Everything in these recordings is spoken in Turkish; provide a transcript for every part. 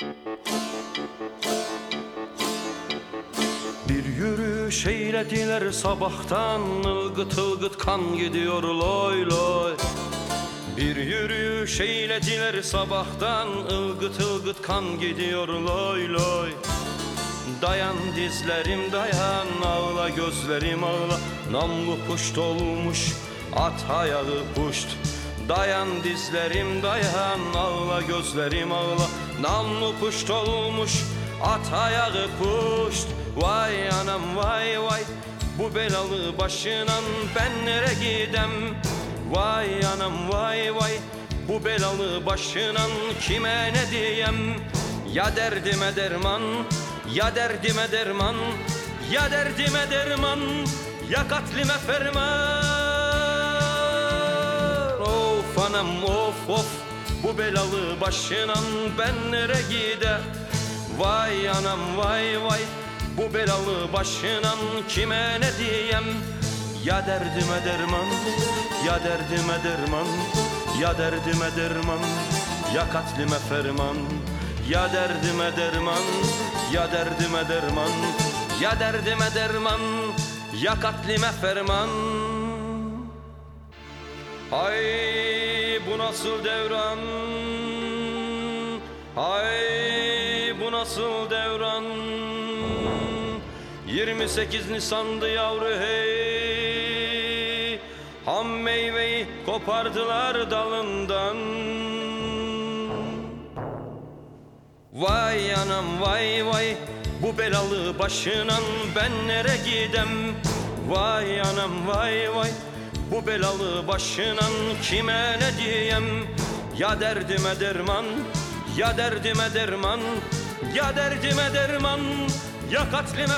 Bir yürüyüş eylediler sabahtan, ılgıt ılgıt kan gidiyor loy loy. Bir yürüyüş eylediler sabahtan, ılgıt ılgıt kan gidiyor loy loy. Dayan dizlerim dayan, ağla gözlerim ağla, namlu puşt olmuş at ayağı puşt. Dayan dizlerim dayan, ağla gözlerim ağla, namlu puşt olmuş at ayağı puşt. Vay anam vay vay, bu belalı başınan ben nere gidem? Vay anam vay vay, bu belalı başınan kime ne diyem? Ya derdime derman, ya derdime derman, ya derdime derman, ya katlime ferman. Of anam of of, bu belalı başınan ben nere gidem? Vay anam vay vay, bu belalı başınan kime ne diyem? Ya derdime derman, ya derdime derman, ya derdime derman, ya katlime ferman. Ya derdime derman, ya derdime derman, ya derdime derman, ya katlime ferman. Ay bu nasıl devran, ay bu nasıl devran. 28 Nisan'dı yavru hey, ham meyveyi kopardılar dalından. Vay anam vay vay, bu belalı başınan ben nere gidem? Vay anam vay vay, bu belalı başınan kime ne diyem? Ya derdime derman, ya derdime derman, ya derdime derman, ya katlime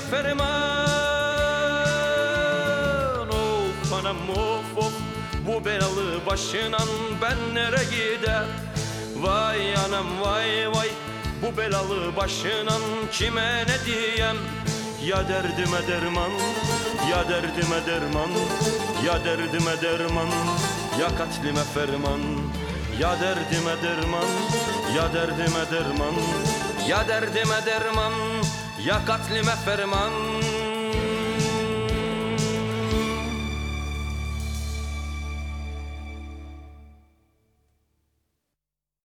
ferman. Of anam of of, bu belalı başınan ben nere gidem? Vay anam vay vay, bu belalı başınan kime ne diyem? Ya derdime derman, ya derdime derman, ya derdime derman, ya katlime ferman. Ya derdime derman, ya derdime derman, ya derdime derman, ya katlime ferman.